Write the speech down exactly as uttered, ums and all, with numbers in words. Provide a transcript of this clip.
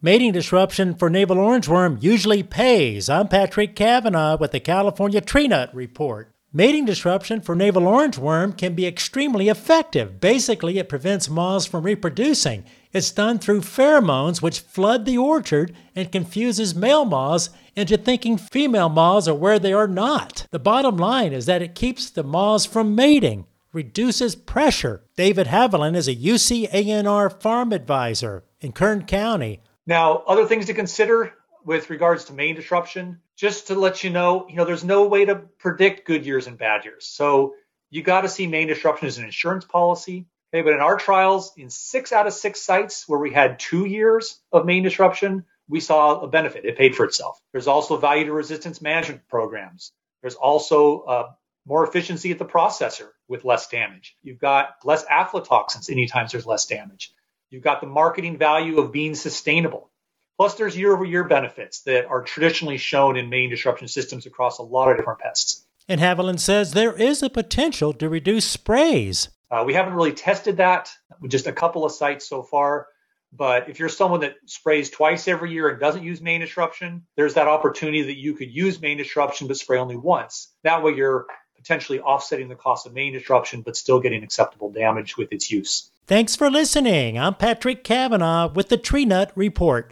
Mating disruption for navel orangeworm usually pays. I'm Patrick Cavanaugh with the California Tree Nut Report. Mating disruption for navel orangeworm can be extremely effective. Basically, it prevents moths from reproducing. It's done through pheromones which flood the orchard and confuses male moths into thinking female moths are where they are not. The bottom line is that it keeps the moths from mating, reduces pressure. David Haviland is a U C A N R farm advisor in Kern County. Now, other things to consider with regards to mating disruption, just to let you know, you know, there's no way to predict good years and bad years. So you got to see mating disruption as an insurance policy. Okay, but in our trials, in six out of six sites where we had two years of mating disruption, we saw a benefit. It paid for itself. There's also value to resistance management programs. There's also uh, more efficiency at the processor with less damage. You've got less aflatoxins anytime there's less damage. You've got the marketing value of being sustainable. Plus, there's year-over-year benefits that are traditionally shown in mating disruption systems across a lot of different pests. And Haviland says there is a potential to reduce sprays. Uh, we haven't really tested that with just a couple of sites so far. But if you're someone that sprays twice every year and doesn't use mating disruption, there's that opportunity that you could use mating disruption but spray only once. That way you're potentially offsetting the cost of mating disruption but still getting acceptable damage with its use. Thanks for listening. I'm Patrick Cavanaugh with the Tree Nut Report.